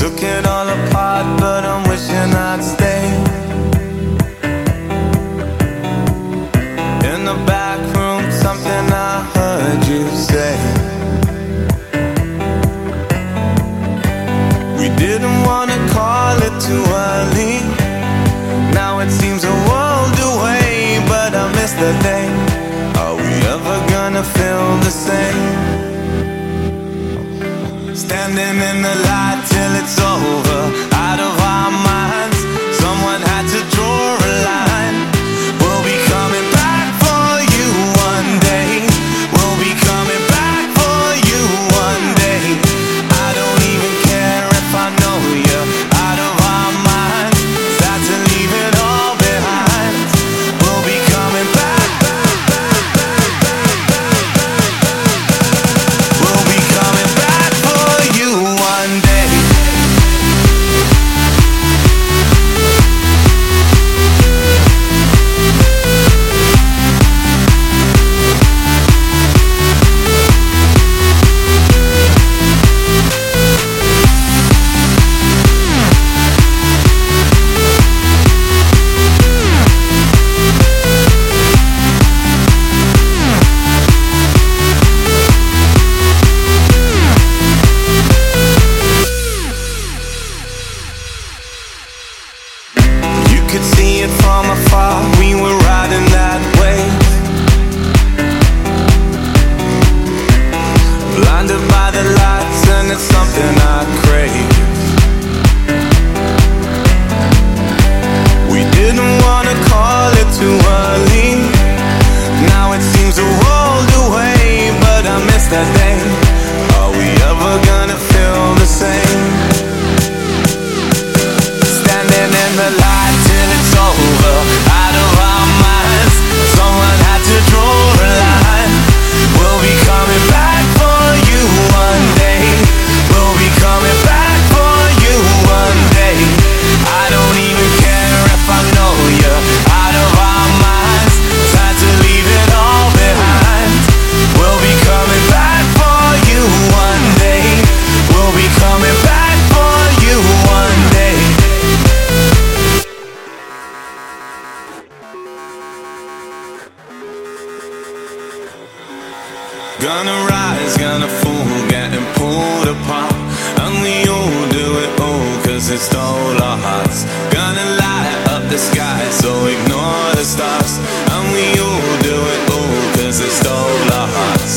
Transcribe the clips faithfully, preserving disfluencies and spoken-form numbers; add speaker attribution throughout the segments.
Speaker 1: Took it all apart, but I'm wishing I'd stay. In the back room, something I heard you say. We didn't wanna call it too early. Now it seems a world away, but I miss the day. Are we ever gonna feel the same? Standing in the light till it's over, out of our minds. Someone had to draw a line. We'll be coming back for you one day. We'll be coming back for you one day. I don't even care if I know you're out of our minds. Sad to leave it all behind. We'll be coming back, back, back, back, back, back, back, back. We'll be coming back for you one day. You could see it from afar, we were riding that wave. Blinded by the lights, and it's something I crave. We didn't wanna call it too early. Now it seems a world away, but I miss that day. Are we ever gonna feel the same? Standing in the light till it's over, out of our minds. Someone had to draw a line. We'll be coming back for you one day. We'll be coming back for you one day. I don't even care if I know you're out of our minds. Time to leave it all behind. We'll be coming back for you one day. We'll be coming back for you one day. Gonna rise, gonna fall, getting pulled apart. And we all do it all, cause it stole our hearts. Gonna light up the sky, so ignore the stars. And we all do it all, cause it stole our hearts.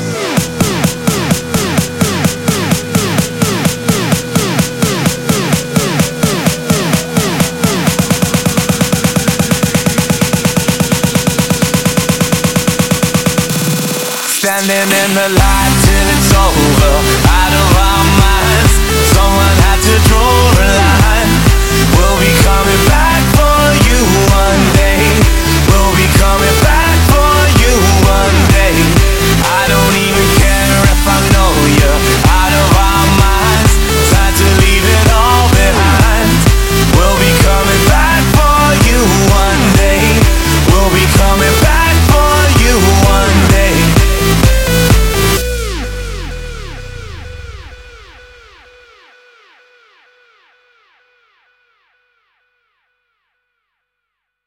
Speaker 1: Standing in the light till it's over, out of our minds. Someone had to draw a line. We'll be coming back